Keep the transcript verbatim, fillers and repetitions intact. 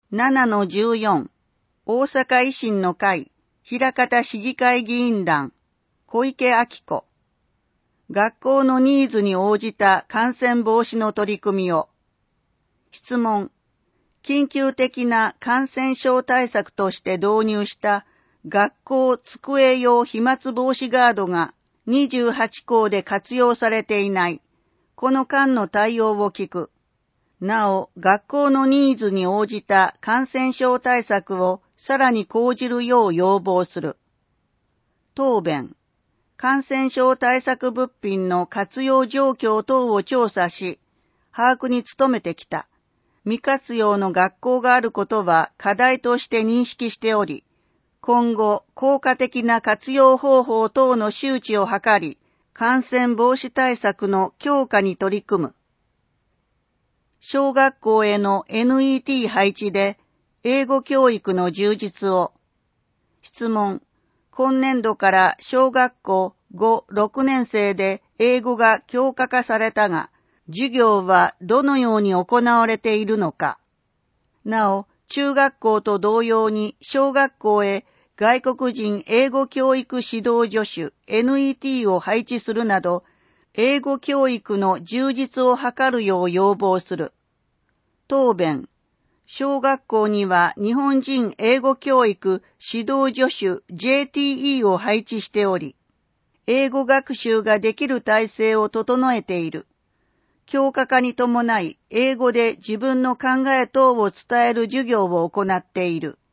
ななのじゅうよん、大阪維新の会、枚方市議会議員団、小池晃子。学校のニーズに応じた感染防止の取り組みを。質問。緊急的な感染症対策として導入した学校机用飛沫防止ガードがにじゅうはちこうで活用されていない。この間の対応を聞く。なお、学校のニーズに応じた感染症対策をさらに講じるよう要望する。答弁。感染症対策物品の活用状況等を調査し、把握に努めてきた。未活用の学校があることは課題として認識しており、今後、効果的な活用方法等の周知を図り、感染防止対策の強化に取り組む。小学校への エヌイーティー 配置で英語教育の充実を。質問。今年度から小学校ご、ろくねん生で英語が教科化されたが、授業はどのように行われているのか。なお、中学校と同様に小学校へ外国人英語教育指導助手 エヌイーティー を配置するなど、英語教育の充実を図るよう要望する。答弁。小学校には日本人英語教育指導助手 ジェーティーイー を配置しており、英語学習ができる体制を整えている。教科化に伴い、英語で自分の考え等を伝える授業を行っている。